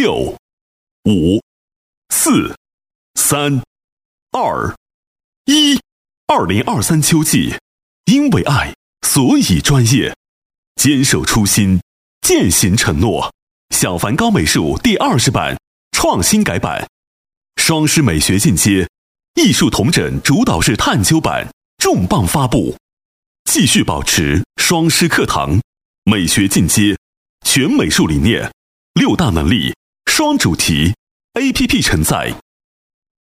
6、5、4、3、2、1。2023秋季，因为爱，所以专业，坚守初心，践行承诺。小梵高美术第20版创新改版，双师美学进阶，艺术统整主导式探究版重磅发布，继续保持双师课堂美学进阶，全美术理念，6大能力，双主题 ，APP 承载